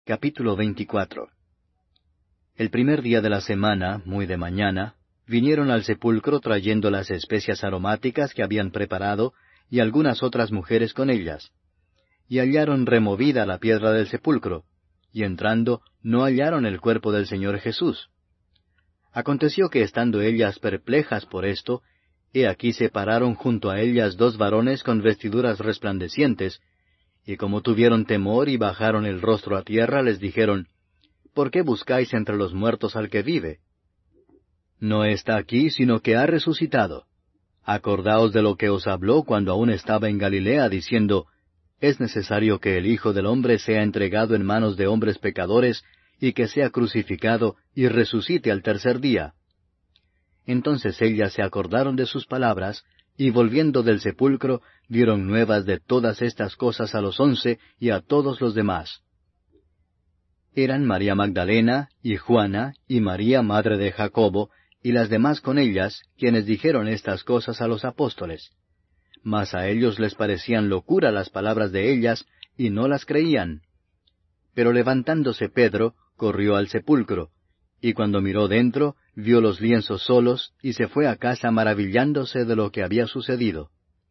Capítulo 24. El primer día de la semana, muy de mañana, vinieron al sepulcro trayendo las especias aromáticas que habían preparado y algunas otras mujeres con ellas. Y hallaron removida la piedra del sepulcro, y entrando no hallaron el cuerpo del Señor Jesús. Aconteció que estando ellas perplejas por esto, he aquí se pararon junto a ellas dos varones con vestiduras resplandecientes, y como tuvieron temor y bajaron el rostro a tierra, les dijeron, ¿por qué buscáis entre los muertos al que vive? No está aquí, sino que ha resucitado. Acordaos de lo que os habló cuando aún estaba en Galilea, diciendo, es necesario que el Hijo del Hombre sea entregado en manos de hombres pecadores, y que sea crucificado, y resucite al tercer día. Entonces ellas se acordaron de sus palabras, y volviendo del sepulcro, dieron nuevas de todas estas cosas a los 11 y a todos los demás. Eran María Magdalena, y Juana, y María madre de Jacobo, y las demás con ellas, quienes dijeron estas cosas a los apóstoles. Mas a ellos les parecían locura las palabras de ellas, y no las creían. Pero levantándose Pedro, corrió al sepulcro, y cuando miró dentro, vio los lienzos solos, y se fue a casa maravillándose de lo que había sucedido.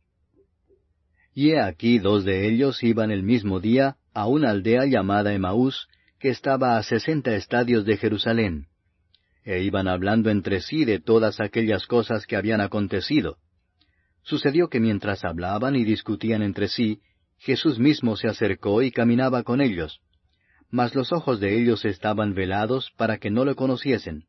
Y he aquí dos de ellos iban el mismo día a una aldea llamada Emaús, que estaba a 60 estadios de Jerusalén. E iban hablando entre sí de todas aquellas cosas que habían acontecido. Sucedió que mientras hablaban y discutían entre sí, Jesús mismo se acercó y caminaba con ellos. Mas los ojos de ellos estaban velados para que no le conociesen.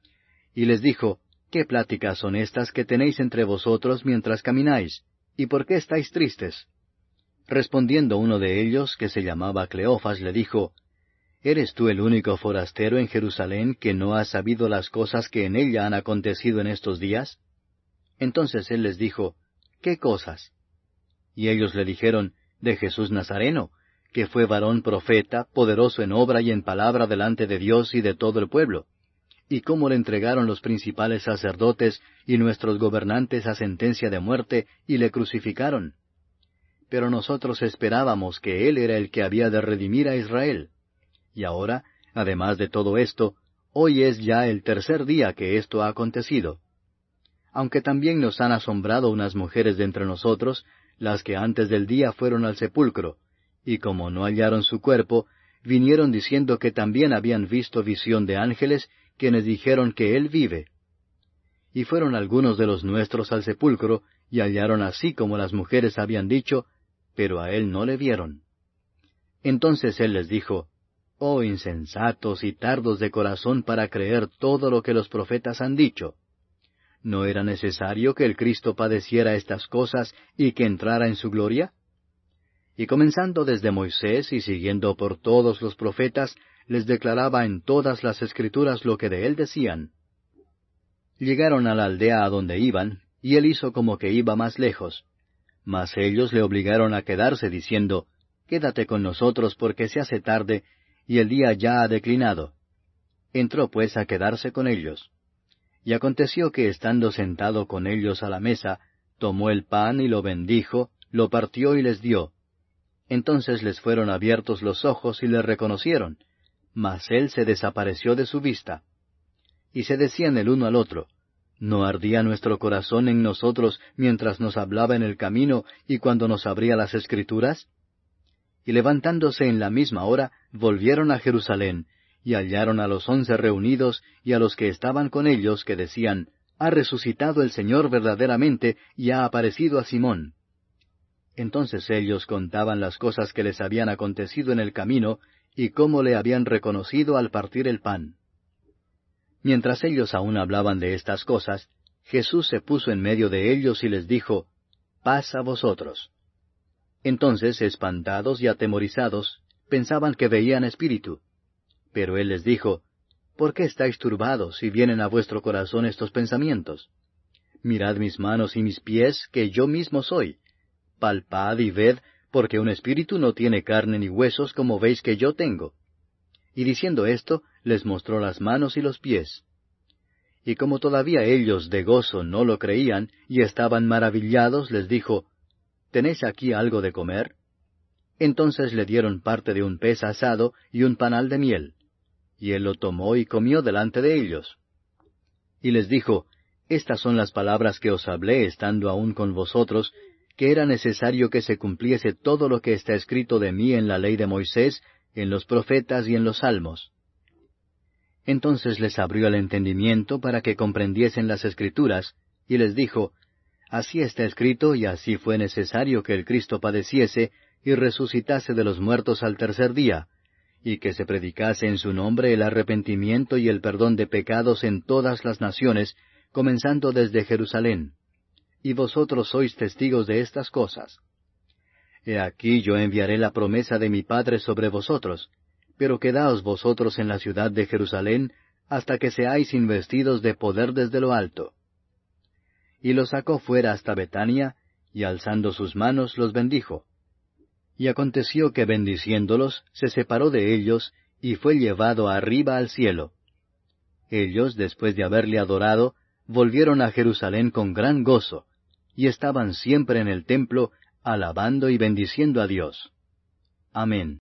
Y les dijo, ¿qué pláticas son estas que tenéis entre vosotros mientras camináis? ¿Y por qué estáis tristes? Respondiendo uno de ellos, que se llamaba Cleofas, le dijo, ¿eres tú el único forastero en Jerusalén que no has sabido las cosas que en ella han acontecido en estos días? Entonces él les dijo, ¿qué cosas? Y ellos le dijeron, de Jesús Nazareno, que fue varón profeta, poderoso en obra y en palabra delante de Dios y de todo el pueblo, y cómo le entregaron los principales sacerdotes y nuestros gobernantes a sentencia de muerte, y le crucificaron. Pero nosotros esperábamos que él era el que había de redimir a Israel. Y ahora, además de todo esto, hoy es ya el tercer día que esto ha acontecido. Aunque también nos han asombrado unas mujeres de entre nosotros, las que antes del día fueron al sepulcro, y como no hallaron su cuerpo, vinieron diciendo que también habían visto visión de ángeles, quienes dijeron que él vive. Y fueron algunos de los nuestros al sepulcro, y hallaron así como las mujeres habían dicho, pero a él no le vieron. Entonces él les dijo, oh insensatos y tardos de corazón para creer todo lo que los profetas han dicho. ¿No era necesario que el Cristo padeciera estas cosas y que entrara en su gloria? Y comenzando desde Moisés y siguiendo por todos los profetas, les declaraba en todas las Escrituras lo que de él decían. Llegaron a la aldea a donde iban, y él hizo como que iba más lejos. Mas ellos le obligaron a quedarse, diciendo, quédate con nosotros porque se hace tarde, y el día ya ha declinado. Entró pues a quedarse con ellos. Y aconteció que estando sentado con ellos a la mesa, tomó el pan y lo bendijo, lo partió y les dio. Entonces les fueron abiertos los ojos y le reconocieron, mas él se desapareció de su vista. Y se decían el uno al otro, ¿no ardía nuestro corazón en nosotros mientras nos hablaba en el camino y cuando nos abría las Escrituras? Y levantándose en la misma hora, volvieron a Jerusalén, y hallaron a los 11 reunidos, y a los que estaban con ellos, que decían, ha resucitado el Señor verdaderamente, y ha aparecido a Simón. Entonces ellos contaban las cosas que les habían acontecido en el camino, y cómo le habían reconocido al partir el pan. Mientras ellos aún hablaban de estas cosas, Jesús se puso en medio de ellos y les dijo, paz a vosotros. Entonces, espantados y atemorizados, pensaban que veían espíritu. Pero él les dijo, ¿por qué estáis turbados y vienen a vuestro corazón estos pensamientos? Mirad mis manos y mis pies, que yo mismo soy. Palpad y ved, porque un espíritu no tiene carne ni huesos como veis que yo tengo. Y diciendo esto, les mostró las manos y los pies. Y como todavía ellos de gozo no lo creían, y estaban maravillados, les dijo, ¿tenéis aquí algo de comer? Entonces le dieron parte de un pez asado y un panal de miel. Y él lo tomó y comió delante de ellos. Y les dijo, Estas son las palabras que os hablé estando aún con vosotros, que era necesario que se cumpliese todo lo que está escrito de mí en la ley de Moisés, en los profetas y en los salmos. Entonces les abrió el entendimiento para que comprendiesen las Escrituras, y les dijo, Así está escrito, y así fue necesario que el Cristo padeciese y resucitase de los muertos al tercer día, y que se predicase en su nombre el arrepentimiento y el perdón de pecados en todas las naciones, comenzando desde Jerusalén. Y vosotros sois testigos de estas cosas. He aquí yo enviaré la promesa de mi Padre sobre vosotros, pero quedaos vosotros en la ciudad de Jerusalén hasta que seáis investidos de poder desde lo alto. Y los sacó fuera hasta Betania, y alzando sus manos los bendijo. Y aconteció que bendiciéndolos, se separó de ellos, y fue llevado arriba al cielo. Ellos, después de haberle adorado, volvieron a Jerusalén con gran gozo, y estaban siempre en el templo, alabando y bendiciendo a Dios. Amén.